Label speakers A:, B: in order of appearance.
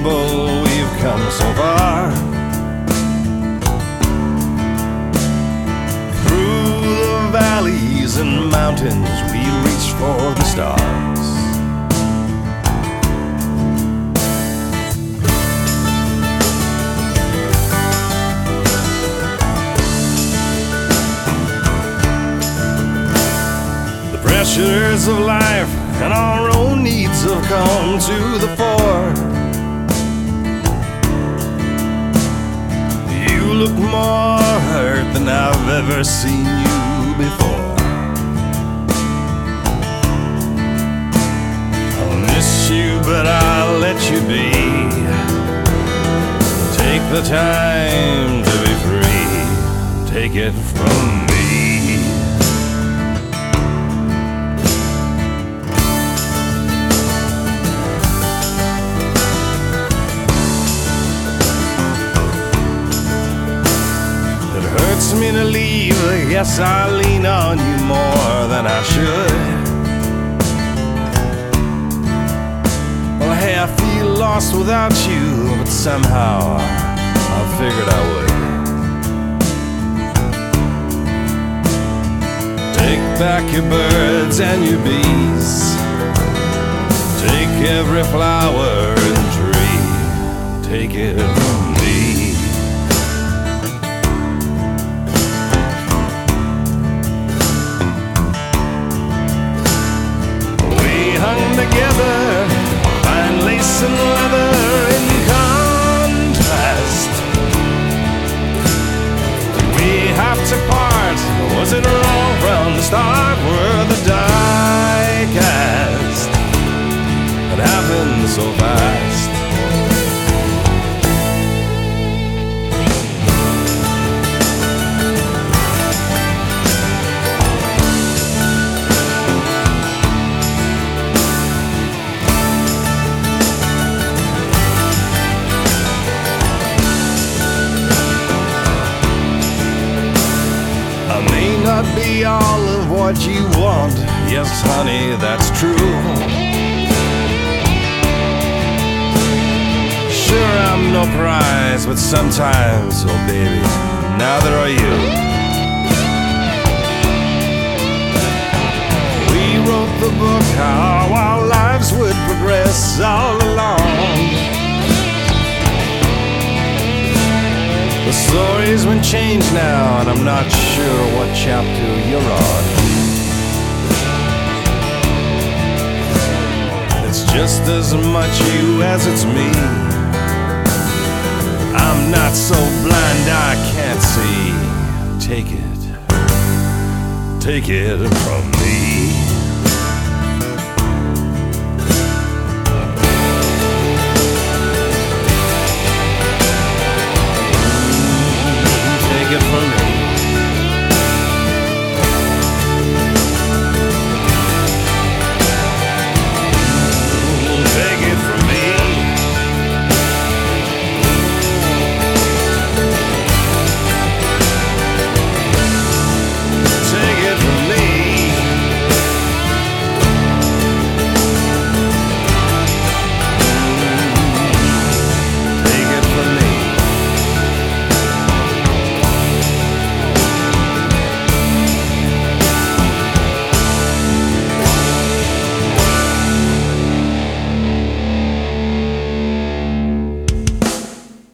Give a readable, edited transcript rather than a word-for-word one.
A: unbelievable we've come so far. Through the valleys and mountains we reach for the stars. The pressures of life and our own needs have come to the fore. You look more hurt than I've ever seen you before. I'll miss you, but I'll let you be. Take the time to be free. Take it from me. Hurts me to leave, yes, I lean on you more than I should. Well, hey, I feel lost without you, but somehow I figured I would. Take back your birds and your bees. Take every flower and tree. Take it from me. Together, fine lace and leather in contrast. We have to part. Was it wrong from the start? Were the die cast? It happened so fast. Not be all of what you want. Yes, honey, that's true. Sure, I'm no prize, but sometimes, oh baby, neither are you. We wrote the book how our lives would progress all along. The story's been changed now, and I'm not sure what chapter you're on. It's just as much you as it's me. I'm not so blind I can't see. Take it from me.